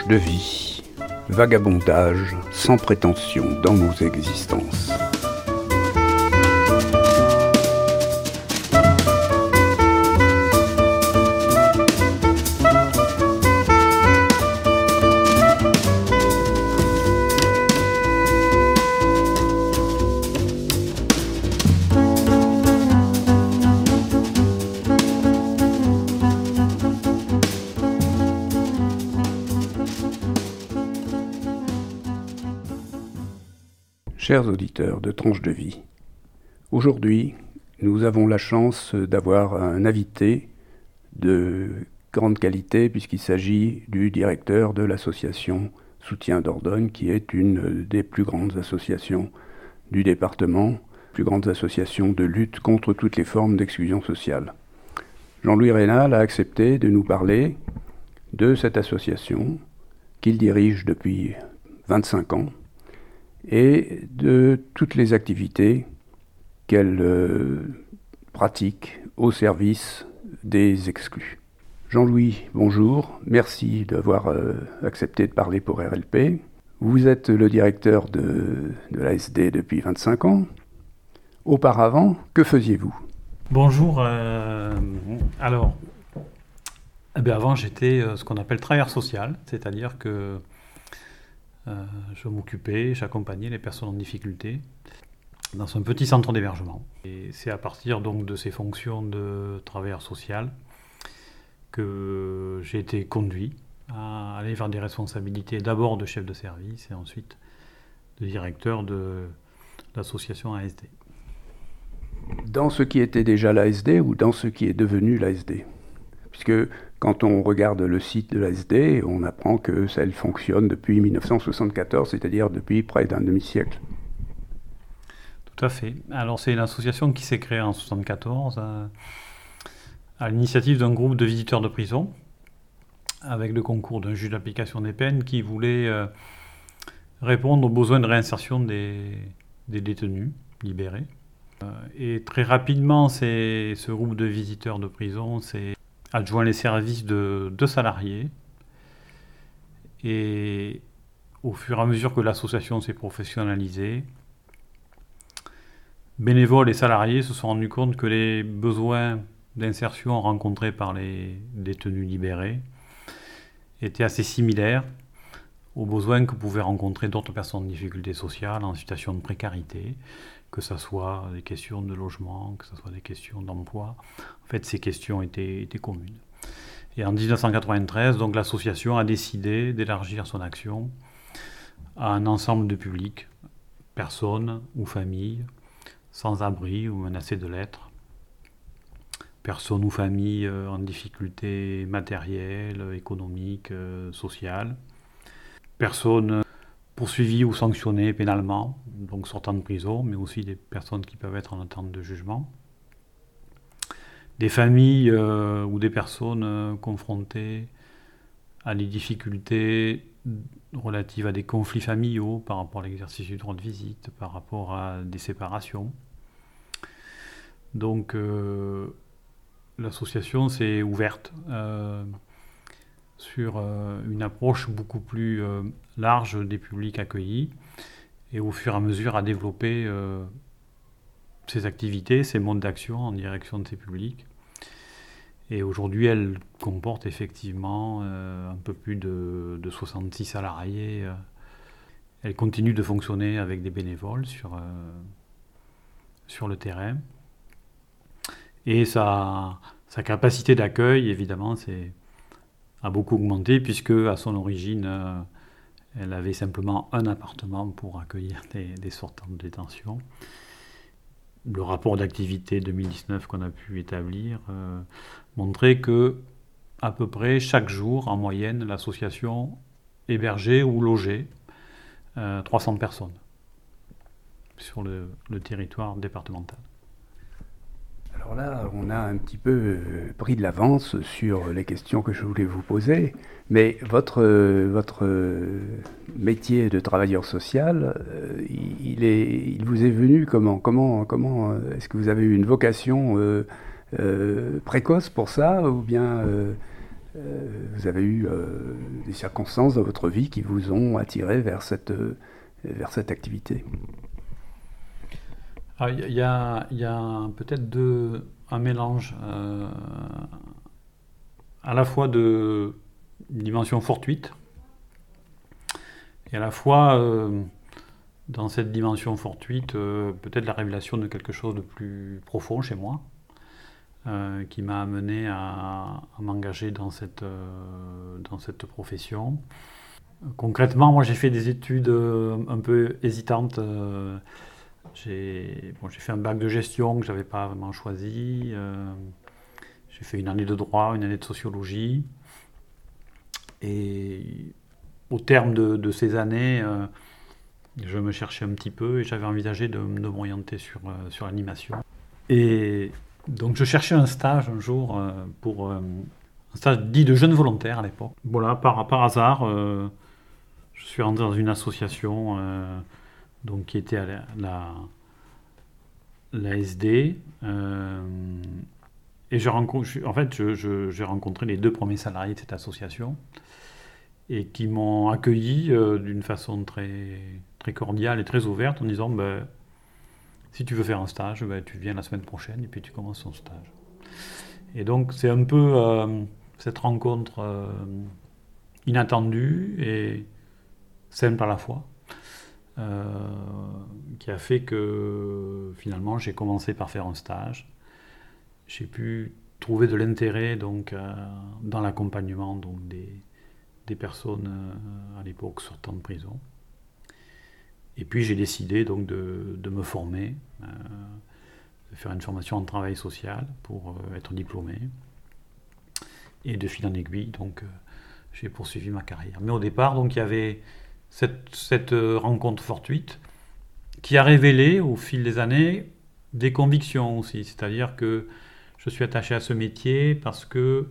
de vie, vagabondage sans prétention dans nos existences. Chers auditeurs de Tranche de vie, aujourd'hui, nous avons la chance d'avoir un invité de grande qualité puisqu'il s'agit du directeur de l'association Soutien Dordogne, qui est une des plus grandes associations du département, plus grandes associations de lutte contre toutes les formes d'exclusion sociale. Jean-Louis Rénal a accepté de nous parler de cette association qu'il dirige depuis 25 ans, et de toutes les activités qu'elle pratique au service des exclus. Jean-Louis, bonjour, merci d'avoir accepté de parler pour RLP. Vous êtes le directeur de l'ASD depuis 25 ans. Auparavant, que faisiez-vous ? Bonjour, alors, avant j'étais ce qu'on appelle travailleur social, c'est-à-dire que je m'occupais, j'accompagnais les personnes en difficulté dans un petit centre d'hébergement. Et c'est à partir donc de ces fonctions de travailleur social que j'ai été conduit à aller vers des responsabilités d'abord de chef de service et ensuite de directeur de l'association ASD. Dans ce qui était déjà l'ASD ou dans ce qui est devenu l'ASD ? Puisque quand on regarde le site de l'ASD, on apprend que elle fonctionne depuis 1974, c'est-à-dire depuis près d'un demi-siècle. Tout à fait. Alors c'est une association qui s'est créée en 1974 à l'initiative d'un groupe de visiteurs de prison, avec le concours d'un juge d'application des peines qui voulait répondre aux besoins de réinsertion des détenus libérés. Et très rapidement, ce groupe de visiteurs de prison s'est adjoint les services de 2 salariés. Et au fur et à mesure que l'association s'est professionnalisée, bénévoles et salariés se sont rendus compte que les besoins d'insertion rencontrés par les détenus libérés étaient assez similaires aux besoins que pouvaient rencontrer d'autres personnes en difficulté sociale, en situation de précarité, que ce soit des questions de logement, que ce soit des questions d'emploi. En fait, ces questions étaient communes. Et en 1993, donc, l'association a décidé d'élargir son action à un ensemble de publics, personnes ou familles, sans abri ou menacées de l'être, personnes ou familles en difficulté matérielle, économique, sociale, personnes poursuivies ou sanctionnées pénalement, donc sortant de prison, mais aussi des personnes qui peuvent être en attente de jugement, des familles ou des personnes confrontées à des difficultés relatives à des conflits familiaux par rapport à l'exercice du droit de visite, par rapport à des séparations. Donc l'association s'est ouverte sur une approche beaucoup plus large des publics accueillis et au fur et à mesure à développer ses activités, ses modes d'action en direction de ces publics. Et aujourd'hui, elle comporte effectivement un peu plus de 66 salariés. Elle continue de fonctionner avec des bénévoles sur le terrain. Et sa capacité d'accueil, évidemment, a beaucoup augmenté puisque à son origine, elle avait simplement un appartement pour accueillir des sortants de détention. Le rapport d'activité 2019 qu'on a pu établir montrait que à peu près chaque jour, en moyenne, l'association hébergeait ou logeait 300 personnes sur le territoire départemental. Alors là, on a un petit peu pris de l'avance sur les questions que je voulais vous poser, mais votre métier de travailleur social, il vous est venu comment est-ce que vous avez eu une vocation précoce pour ça, ou bien vous avez eu des circonstances dans votre vie qui vous ont attiré vers cette activité. Il y a peut-être un mélange à la fois de dimension fortuite et à la fois dans cette dimension fortuite peut-être la révélation de quelque chose de plus profond chez moi qui m'a amené à m'engager dans cette profession. Concrètement, moi j'ai fait des études un peu hésitantes. J'ai fait un bac de gestion que je n'avais pas vraiment choisi. J'ai fait une année de droit, une année de sociologie. Et au terme de ces années, je me cherchais un petit peu et j'avais envisagé de m'orienter sur l'animation. Et donc je cherchais un stage un jour un stage dit de jeune volontaire à l'époque. Voilà, par hasard, je suis rentré dans une association donc, qui était à l'ASD. Et j'ai rencontré les 2 premiers salariés de cette association et qui m'ont accueilli d'une façon très, très cordiale et très ouverte en disant si tu veux faire un stage, tu viens la semaine prochaine et puis tu commences ton stage. Et donc c'est un peu cette rencontre inattendue et simple à la fois qui a fait que finalement j'ai commencé par faire un stage. J'ai pu trouver de l'intérêt donc dans l'accompagnement donc des personnes à l'époque sortant de prison. Et puis j'ai décidé donc de me former, de faire une formation en travail social pour être diplômé. Et de fil en aiguille, donc j'ai poursuivi ma carrière. Mais au départ, donc il y avait cette rencontre fortuite qui a révélé au fil des années des convictions aussi. C'est-à-dire que je suis attaché à ce métier parce que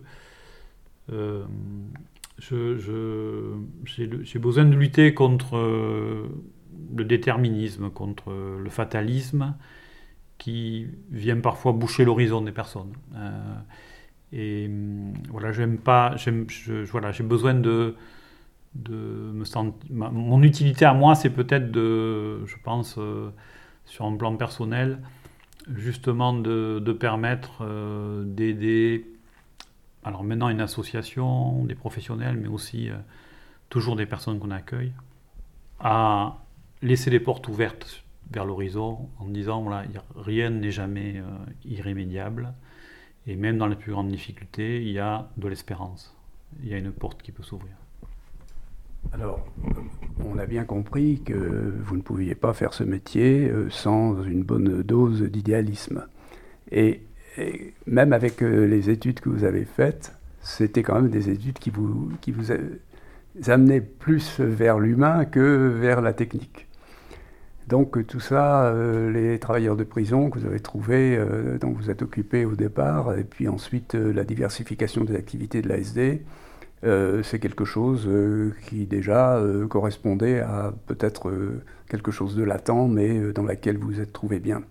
j'ai besoin de lutter contre le déterminisme, contre le fatalisme qui vient parfois boucher l'horizon des personnes. Et voilà, j'ai besoin de me sentir. Mon utilité à moi, c'est peut-être je pense, sur un plan personnel, justement de permettre d'aider, alors maintenant une association, des professionnels, mais aussi toujours des personnes qu'on accueille, à laisser les portes ouvertes vers l'horizon en disant voilà, rien n'est jamais irrémédiable. Et même dans les plus grandes difficultés, il y a de l'espérance. Il y a une porte qui peut s'ouvrir. Alors, on a bien compris que vous ne pouviez pas faire ce métier sans une bonne dose d'idéalisme. Et même avec les études que vous avez faites, c'était quand même des études qui vous amenaient plus vers l'humain que vers la technique. Donc tout ça, les travailleurs de prison que vous avez trouvés, dont vous êtes occupés au départ, et puis ensuite la diversification des activités de l'ASD, c'est quelque chose qui déjà correspondait à peut-être quelque chose de latent, mais dans laquelle vous vous êtes trouvé bien.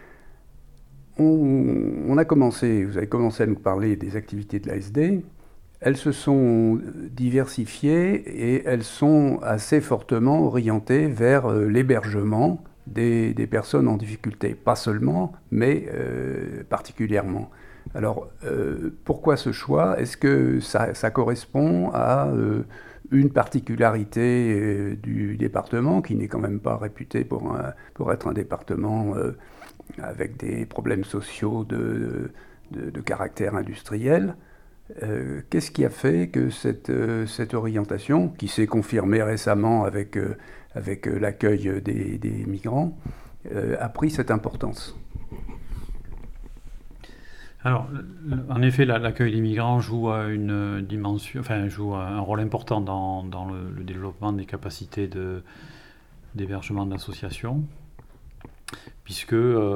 Vous avez commencé à nous parler des activités de l'ASD. Elles se sont diversifiées et elles sont assez fortement orientées vers l'hébergement des personnes en difficulté. Pas seulement, mais particulièrement. Alors, pourquoi ce choix? Est-ce que ça correspond à une particularité du département, qui n'est quand même pas réputé pour être un département avec des problèmes sociaux de caractère industriel? Qu'est-ce qui a fait que cette orientation, qui s'est confirmée récemment avec l'accueil des migrants, a pris cette importance? Alors, en effet, l'accueil des migrants joue joue un rôle important dans le développement des capacités d'hébergement d'associations, puisque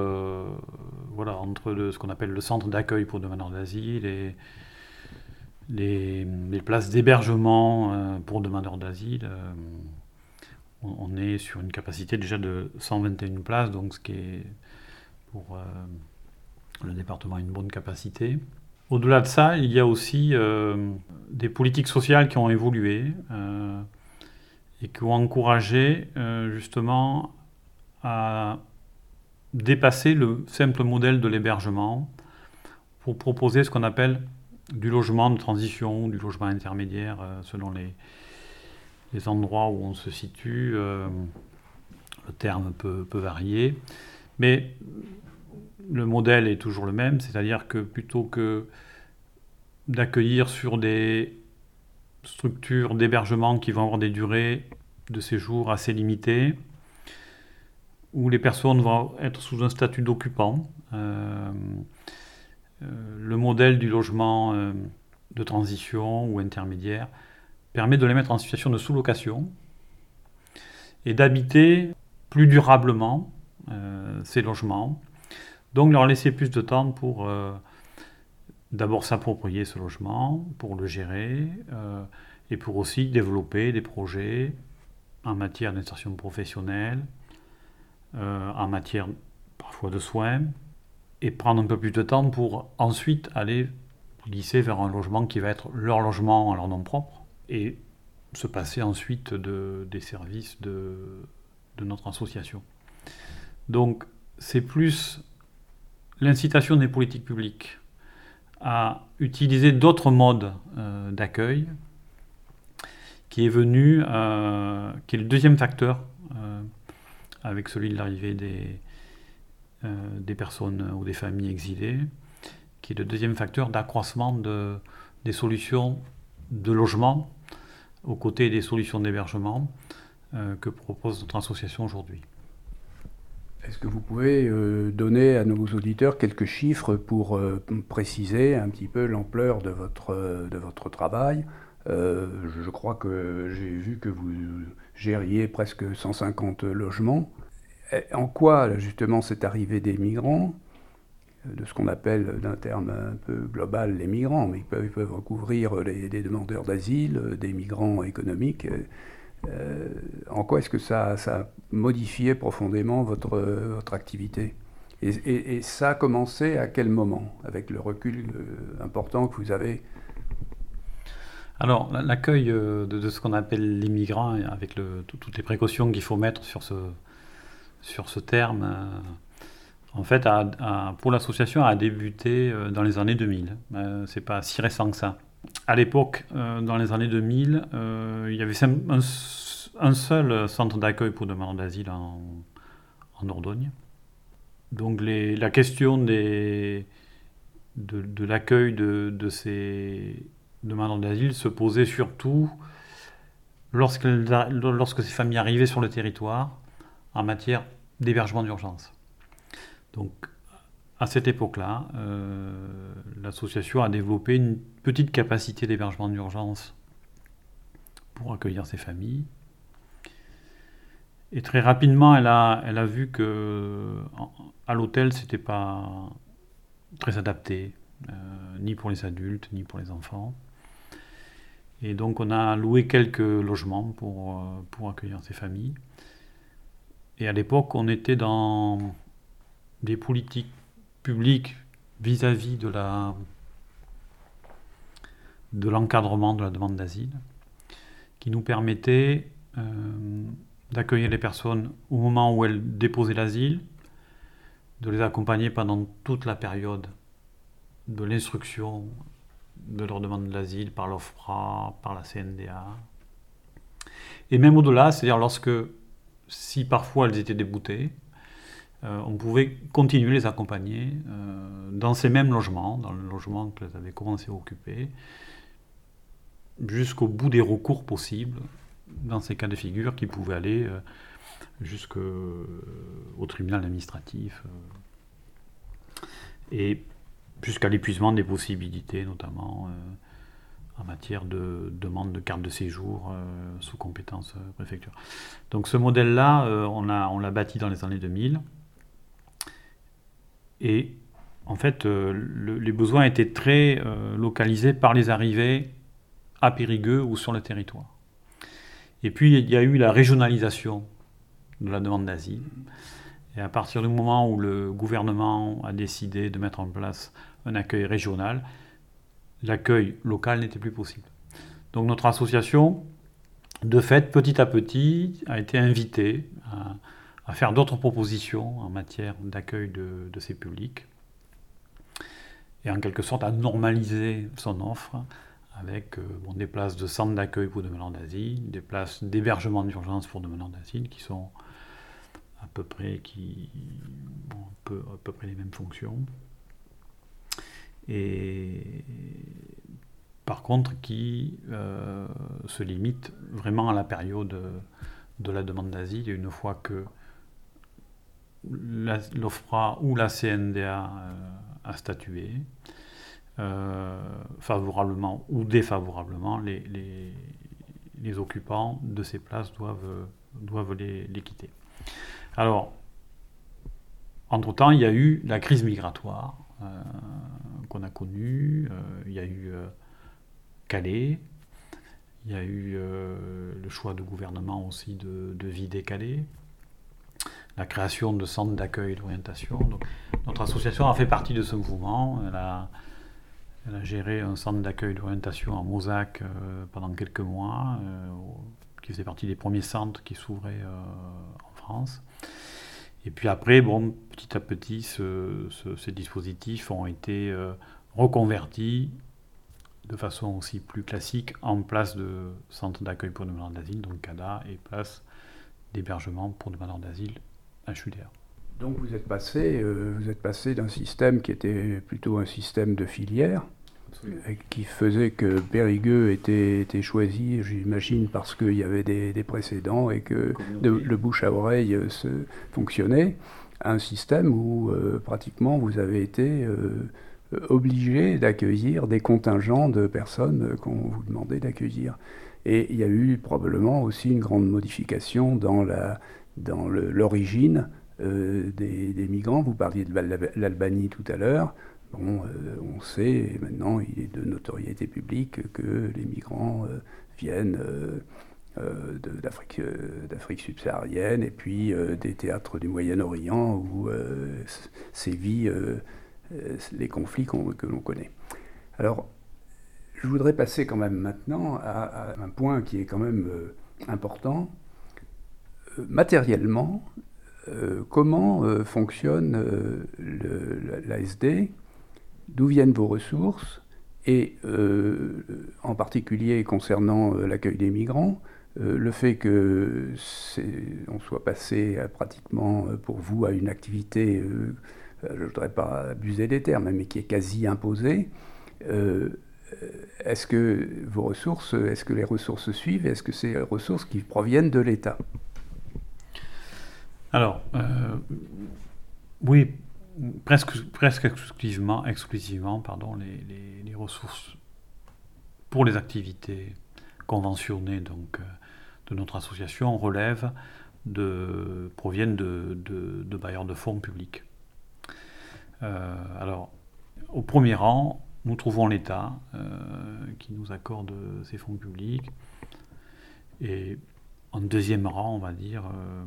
entre ce qu'on appelle le centre d'accueil pour demandeurs d'asile et les places d'hébergement pour demandeurs d'asile, on est sur une capacité déjà de 121 places, donc ce qui est pour le département une bonne capacité. Au-delà de ça, il y a aussi des politiques sociales qui ont évolué et qui ont encouragé justement à dépasser le simple modèle de l'hébergement pour proposer ce qu'on appelle du logement de transition, du logement intermédiaire, selon les endroits où on se situe. Le terme peut varier, mais le modèle est toujours le même, c'est-à-dire que plutôt que d'accueillir sur des structures d'hébergement qui vont avoir des durées de séjour assez limitées, où les personnes vont être sous un statut d'occupant, le modèle du logement de transition ou intermédiaire permet de les mettre en situation de sous-location et d'habiter plus durablement ces logements. Donc leur laisser plus de temps pour d'abord s'approprier ce logement, pour le gérer et pour aussi développer des projets en matière d'insertion professionnelle, en matière parfois de soins, et prendre un peu plus de temps pour ensuite aller glisser vers un logement qui va être leur logement en leur nom propre et se passer ensuite des services de notre association. Donc c'est plus l'incitation des politiques publiques à utiliser d'autres modes d'accueil qui est venu, qui est le deuxième facteur avec celui de l'arrivée des personnes ou des familles exilées, qui est le deuxième facteur d'accroissement des solutions de logement aux côtés des solutions d'hébergement que propose notre association aujourd'hui. Est-ce que vous pouvez donner à nos auditeurs quelques chiffres pour préciser un petit peu l'ampleur de votre travail ? Je crois que j'ai vu que vous gériez presque 150 logements. En quoi, justement, cette arrivée des migrants, de ce qu'on appelle d'un terme un peu global les migrants, mais ils peuvent recouvrir les demandeurs d'asile, des migrants économiques, en quoi est-ce que ça a modifié profondément votre activité ? Et ça a commencé à quel moment, avec le recul important que vous avez ? Alors, l'accueil de ce qu'on appelle les migrants, avec toutes les précautions qu'il faut mettre sur ce terme, en fait, pour l'association, a débuté dans les années 2000. C'est pas si récent que ça. À l'époque, dans les années 2000, il y avait un seul centre d'accueil pour demandeurs d'asile en Dordogne. Donc la question de l'accueil de ces demandeurs d'asile se posait surtout lorsque ces familles arrivaient sur le territoire en matière d'hébergement d'urgence. Donc, à cette époque-là, l'association a développé une petite capacité d'hébergement d'urgence pour accueillir ces familles. Et très rapidement, elle a vu que à l'hôtel, c'était pas très adapté, ni pour les adultes, ni pour les enfants. Et donc, on a loué quelques logements pour accueillir ces familles. Et à l'époque, on était dans des politiques publiques vis-à-vis de l'encadrement de la demande d'asile, qui nous permettaient d'accueillir les personnes au moment où elles déposaient l'asile, de les accompagner pendant toute la période de l'instruction de leur demande d'asile par l'OFPRA, par la CNDA. Et même au-delà, c'est-à-dire si parfois elles étaient déboutées, on pouvait continuer les accompagner dans ces mêmes logements, dans le logement qu'elles avaient commencé à occuper, jusqu'au bout des recours possibles, dans ces cas de figure qui pouvaient aller jusqu'au tribunal administratif et jusqu'à l'épuisement des possibilités, notamment en matière de demande de carte de séjour sous compétence préfecture. Donc ce modèle-là, on l'a bâti dans les années 2000. Et en fait, les besoins étaient très localisés par les arrivées à Périgueux ou sur le territoire. Et puis, il y a eu la régionalisation de la demande d'asile. Et à partir du moment où le gouvernement a décidé de mettre en place un accueil régional, l'accueil local n'était plus possible. Donc notre association, de fait, petit à petit, a été invitée à faire d'autres propositions en matière d'accueil de ces publics et en quelque sorte à normaliser son offre avec des places de centre d'accueil pour demandeurs d'asile, des places d'hébergement d'urgence pour demandeurs d'asile qui sont à peu près les mêmes fonctions. Et par contre qui se limite vraiment à la période de la demande d'asile, et une fois que l'OFPRA ou la CNDA a statué, favorablement ou défavorablement, les occupants de ces places doivent les quitter. Alors, entre-temps, il y a eu la crise migratoire qu'on a connue, il y a eu Calais, il y a eu le choix du gouvernement aussi de vider Calais, la création de centres d'accueil et d'orientation. Donc, notre association a fait partie de ce mouvement. Elle a géré un centre d'accueil et d'orientation à Mozac pendant quelques mois, qui faisait partie des premiers centres qui s'ouvraient en France. Et puis après, petit à petit, ces dispositifs ont été reconvertis de façon aussi plus classique en place de centres d'accueil pour demandeurs d'asile, donc CADA, et place d'hébergement pour demandeurs d'asile, HUDR. Donc vous êtes passé d'un système qui était plutôt un système de filière, qui faisait que Périgueux était choisi, j'imagine, parce qu'il y avait des précédents et que le bouche à oreille fonctionnait, à un système où pratiquement vous avez été obligé d'accueillir des contingents de personnes qu'on vous demandait d'accueillir. Et il y a eu probablement aussi une grande modification dans l'origine des migrants. Vous parliez de l'Albanie tout à l'heure. On sait, et maintenant il est de notoriété publique, que les migrants viennent d'Afrique subsaharienne et puis des théâtres du Moyen-Orient où sévit les conflits que l'on connaît. Alors, je voudrais passer quand même maintenant à un point qui est quand même important. Matériellement, comment fonctionne l'ASD, d'où viennent vos ressources, et en particulier concernant l'accueil des migrants, le fait qu'on soit passé pratiquement pour vous à une activité, je ne voudrais pas abuser des termes, mais qui est quasi imposée. Est-ce que les ressources suivent? Est-ce que c'est les ressources qui proviennent de l'État? Alors, oui, presque exclusivement les ressources pour les activités conventionnées donc, de notre association proviennent de bailleurs de fonds publics. Alors, au premier rang, nous trouvons l'État qui nous accorde ces fonds publics, et en deuxième rang, on va dire,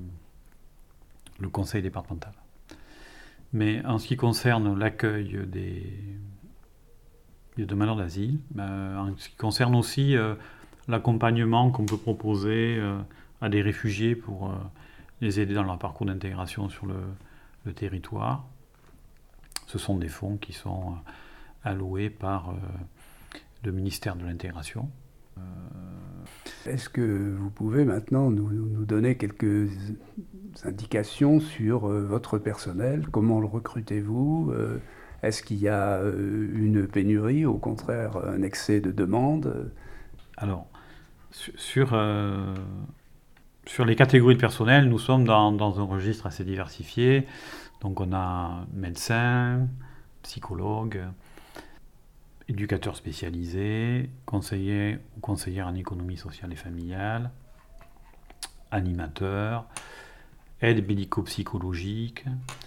le conseil départemental. Mais en ce qui concerne l'accueil des demandeurs d'asile, en ce qui concerne aussi l'accompagnement qu'on peut proposer à des réfugiés pour les aider dans leur parcours d'intégration sur le territoire, ce sont des fonds qui sont alloués par le ministère de l'Intégration. Est-ce que vous pouvez maintenant nous donner quelques indications sur votre personnel? Comment le recrutez-vous? Est-ce qu'il y a une pénurie, au contraire un excès de demandes? Alors, sur les catégories de personnel, nous sommes dans un registre assez diversifié. Donc on a médecins, psychologues, éducateurs spécialisés, conseillers ou conseillères en économie sociale et familiale, animateurs, aides médico-psychologiques,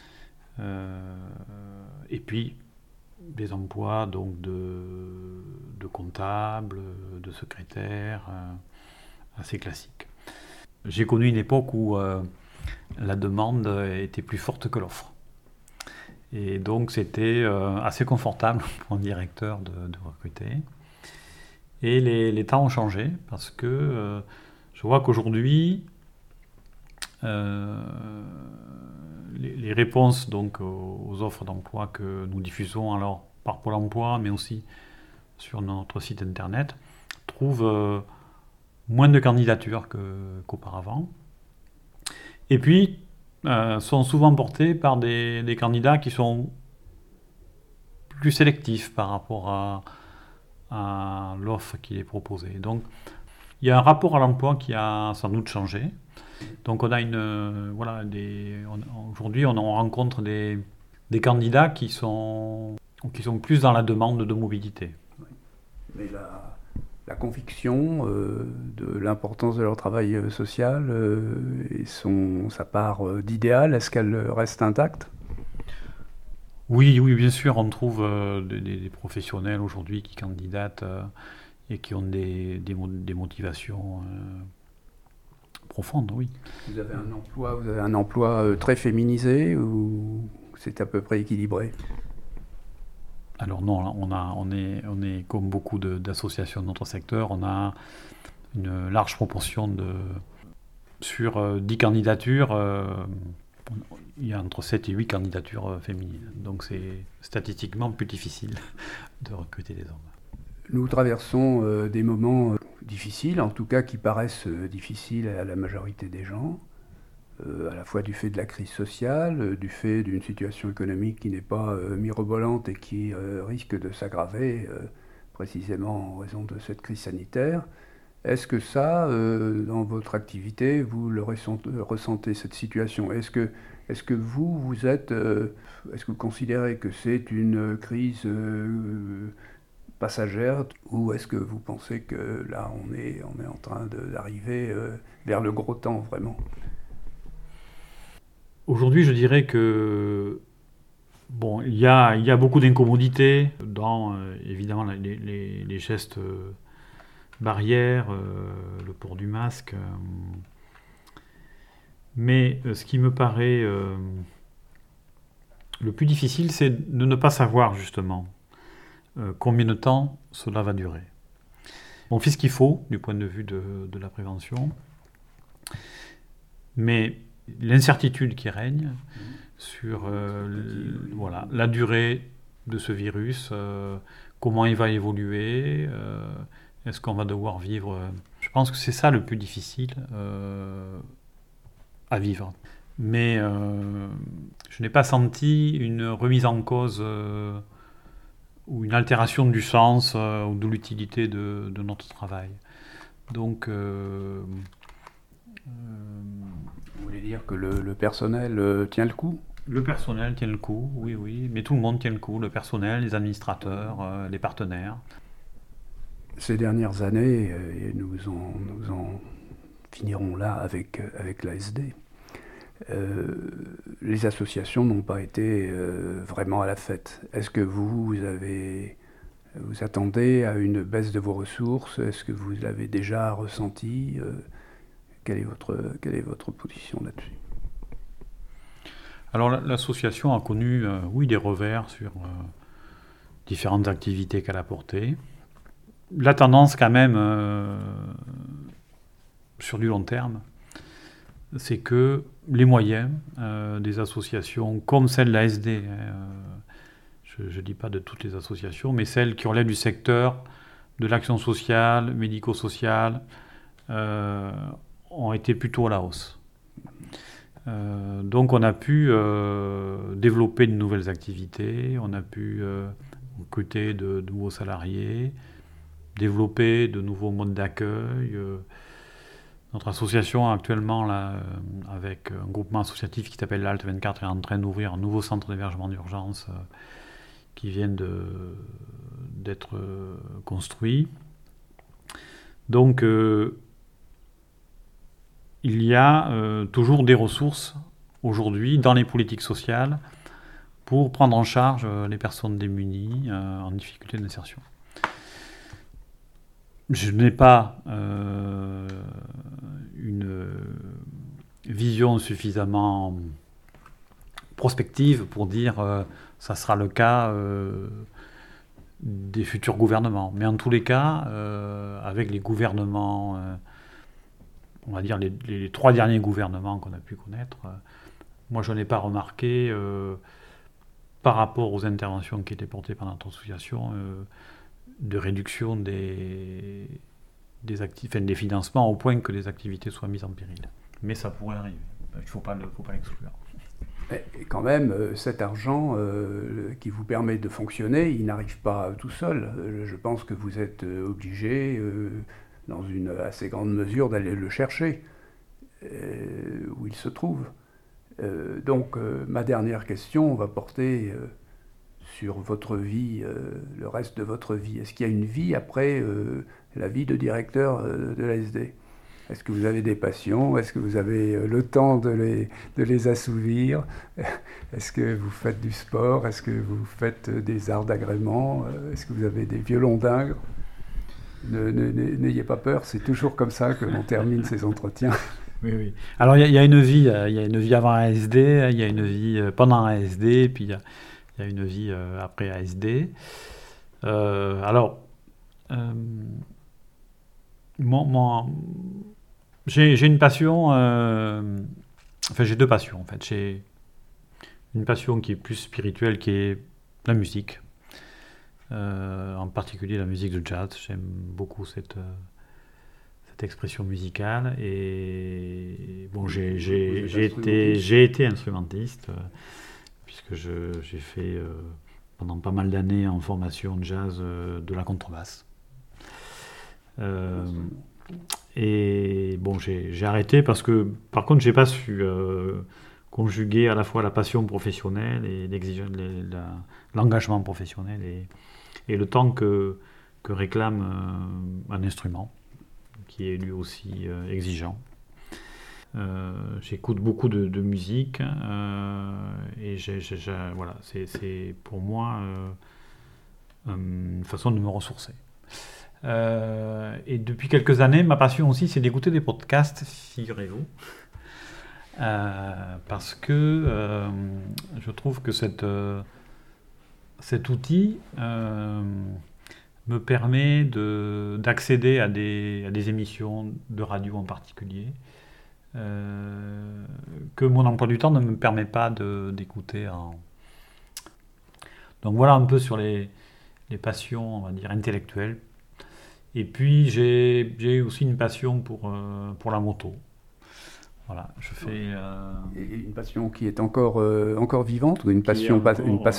et puis des emplois donc de comptables, de secrétaires, assez classiques. J'ai connu une époque où la demande était plus forte que l'offre. Et donc c'était assez confortable pour un directeur de recruter. Et les temps ont changé parce que je vois qu'aujourd'hui, les réponses donc aux offres d'emploi que nous diffusons alors par Pôle emploi, mais aussi sur notre site internet, trouvent moins de candidatures qu'auparavant. Et puis, sont souvent portés par des candidats qui sont plus sélectifs par rapport à l'offre qui est proposée. Donc, il y a un rapport à l'emploi qui a sans doute changé. Donc, on a aujourd'hui, on rencontre des candidats qui sont plus dans la demande de mobilité. Mais la conviction de l'importance de leur travail social et sa part d'idéal, est-ce qu'elle reste intacte ? Oui, bien sûr, on trouve des professionnels aujourd'hui qui candidatent et qui ont des motivations profondes, oui. Vous avez un emploi très féminisé ou c'est à peu près équilibré ? Alors non, on est comme beaucoup d'associations de notre secteur, on a une large proportion sur 10 candidatures, il y a entre 7 et 8 candidatures féminines. Donc c'est statistiquement plus difficile de recruter des hommes. Nous traversons des moments difficiles, en tout cas qui paraissent difficiles à la majorité des gens, à la fois du fait de la crise sociale, du fait d'une situation économique qui n'est pas mirobolante et qui risque de s'aggraver précisément en raison de cette crise sanitaire. Est-ce que ça, dans votre activité, vous le ressentez cette situation ? Est-ce que vous êtes, est-ce que vous considérez que c'est une crise passagère, ou est-ce que vous pensez que là on est en train d'arriver vers le gros temps vraiment ? Aujourd'hui, je dirais que il y a beaucoup d'incommodités dans évidemment les gestes barrières, le port du masque. Mais ce qui me paraît le plus difficile, c'est de ne pas savoir justement combien de temps cela va durer. On fait ce qu'il faut du point de vue de la prévention, mais l'incertitude qui règne sur la durée de ce virus, comment il va évoluer, est-ce qu'on va devoir vivre... Je pense que c'est ça le plus difficile à vivre. Mais je n'ai pas senti une remise en cause ou une altération du sens ou de l'utilité de notre travail. Donc... Vous voulez dire que le personnel tient le coup ? Le personnel tient le coup, oui, mais tout le monde tient le coup, le personnel, les administrateurs, les partenaires. Ces dernières années, et nous en finirons là avec l'ASD, les associations n'ont pas été vraiment à la fête. Est-ce que vous attendez à une baisse de vos ressources ? Est-ce que vous l'avez déjà ressenti ? Quelle est votre position là-dessus ? Alors l'association a connu des revers sur différentes activités qu'elle a portées. La tendance quand même sur du long terme, c'est que les moyens des associations comme celle de l'ASD, je ne dis pas de toutes les associations, mais celles qui relèvent du secteur de l'action sociale, médico-sociale, ont été plutôt à la hausse. Donc on a pu développer de nouvelles activités, on a pu recruter de nouveaux salariés, développer de nouveaux modes d'accueil. Notre association actuellement, là, avec un groupement associatif qui s'appelle l'Alt 24, est en train d'ouvrir un nouveau centre d'hébergement d'urgence qui vient d'être construit. Donc il y a toujours des ressources aujourd'hui dans les politiques sociales pour prendre en charge les personnes démunies en difficulté d'insertion. Je n'ai pas une vision suffisamment prospective pour dire ça sera le cas des futurs gouvernements. Mais en tous les cas, avec les gouvernements, on va dire les 3 derniers gouvernements qu'on a pu connaître, moi je n'ai pas remarqué, par rapport aux interventions qui étaient portées par notre association, de réduction des financements au point que les activités soient mises en péril. Mais ça pourrait arriver. Il ne faut pas l'exclure. Et quand même, cet argent qui vous permet de fonctionner, il n'arrive pas tout seul. Je pense que vous êtes obligé, dans une assez grande mesure, d'aller le chercher, où il se trouve. Donc, ma dernière question va porter sur votre vie, le reste de votre vie. Est-ce qu'il y a une vie après la vie de directeur de l'ASD ? Est-ce que vous avez des passions ? Est-ce que vous avez le temps de les assouvir ? Est-ce que vous faites du sport ? Est-ce que vous faites des arts d'agrément ? Est-ce que vous avez des violons d'Ingres ? N'ayez pas peur, c'est toujours comme ça que l'on termine ces entretiens. Oui. Alors il y a une vie avant ASD, il y a une vie pendant ASD, puis il y a une vie après ASD. J'ai une passion, j'ai 2 passions en fait. J'ai une passion qui est plus spirituelle, qui est la musique, en particulier la musique de jazz. J'aime beaucoup cette expression musicale, et bon, j'ai été instrumentiste, puisque j'ai fait pendant pas mal d'années en formation de jazz de la contrebasse. Et bon, j'ai arrêté parce que, par contre, j'ai pas su conjuguer à la fois la passion professionnelle et l'engagement professionnel et le temps que réclame un instrument, qui est lui aussi exigeant. J'écoute beaucoup de musique, et voilà, c'est pour moi une façon de me ressourcer. Et depuis quelques années, ma passion aussi, c'est d'écouter des podcasts, figurez-vous, parce que je trouve que cet outil me permet d'accéder à des émissions de radio en particulier, que mon emploi du temps ne me permet pas d'écouter. Donc voilà un peu sur les passions, on va dire, intellectuelles. Et puis j'ai aussi une passion pour la moto. Voilà, je fais... Et une passion qui est encore vivante, ou une passion passée ?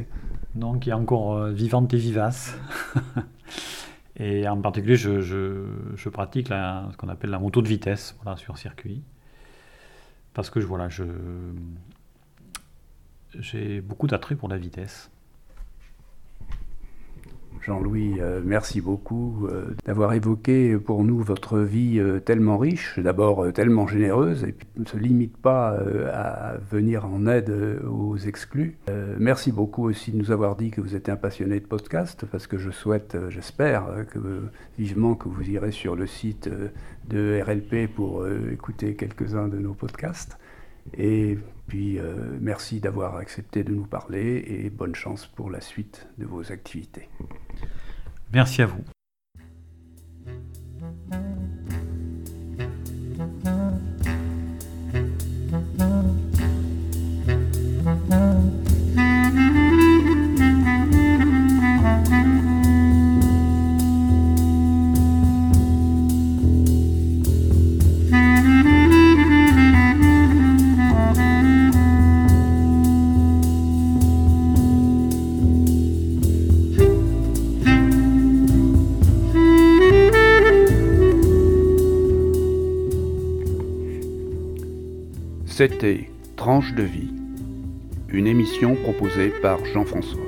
Non, qui est encore vivante et vivace. Et en particulier, je pratique ce qu'on appelle la moto de vitesse, voilà, sur circuit. Parce que j'ai beaucoup d'attrait pour la vitesse. Jean-Louis, merci beaucoup d'avoir évoqué pour nous votre vie tellement riche, d'abord tellement généreuse, et puis ne se limite pas à venir en aide aux exclus. Merci beaucoup aussi de nous avoir dit que vous êtes un passionné de podcast, parce que j'espère vivement que vous irez sur le site de RLP pour écouter quelques-uns de nos podcasts. Et puis merci d'avoir accepté de nous parler, et bonne chance pour la suite de vos activités. Merci à vous. C'était Tranche de vie, une émission proposée par Jean-François.